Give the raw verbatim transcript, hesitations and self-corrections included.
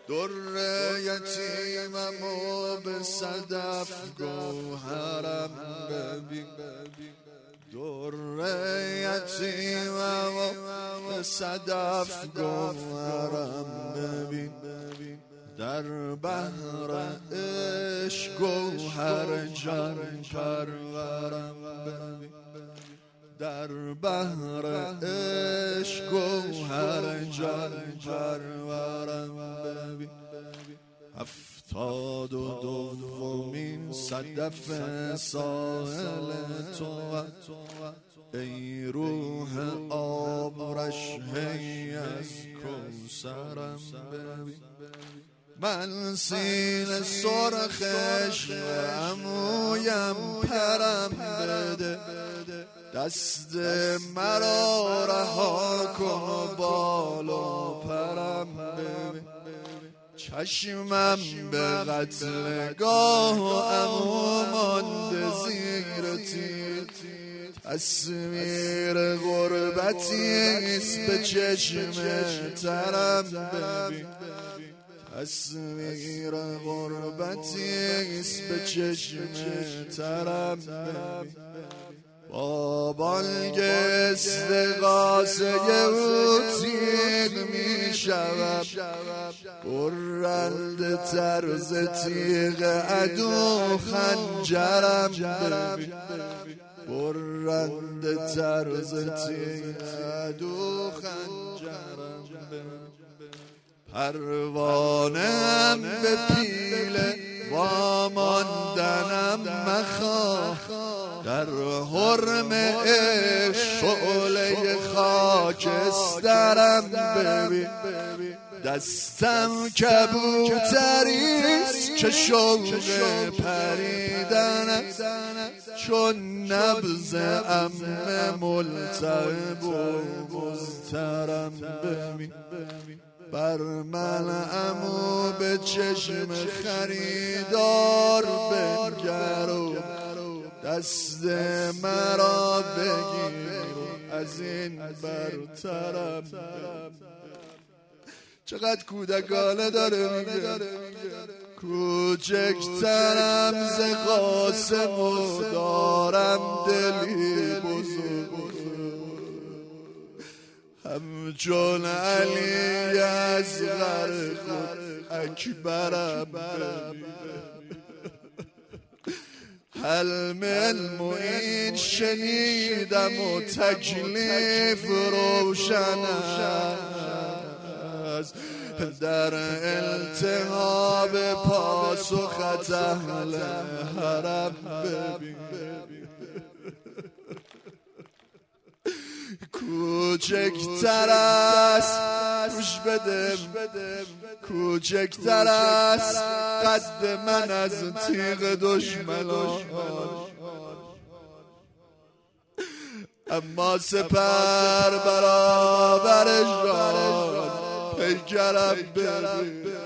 در یتیمم و به صدف گوهرم ببین، در یتیمم و به صدف گوهرم ببین، در بحر عشق گوهر جان پرورم ببین، در بحر عشق گوهر جان پرورم ببین. هفتاد و دومین صدف ساحل تو، ای روح آبرش هی از کوثرم ببین. من سینه سرخش عمویم پرم بده، دست مرا رها کن و بالا پرم ببین. چشمم به قتلگاه و عمو مانده زیر تیر، تصویر غربتیست به چشم ترم ببین، تصویر غربتیست به چشم ترم ببین. با بانگ استغاثه او تیغ می شود، برنده طرز تیغ عدو خنجرم ببین، برنده طرز تیغ عدو خنجرم ببین. پروانه‌ام به پیله واماندنم مخواه، در حرم عشق شعله خاکسترم ببین. دستم کبوتریست که شوق پریدن است، چون نبض عمه ملتهب و مضطرم ببین. بر من عمو به چشم خریدار بنگر و دست مرا بگیر از این برترم. چقدر کودکانه داره میگه، کوچکترم ز قاسم و دارم دلی بزرگ، همچون علی اصغر خود اکبرم ببین. حلم المعین شنیدم و تکلیف روشن است، در التهاب پاسخت اهل حرم ببین. کوچکتر است گوش بده، کوچکتر است قد من از تیغ دشمنان، اما سپر برابرش را پیکرم ببین.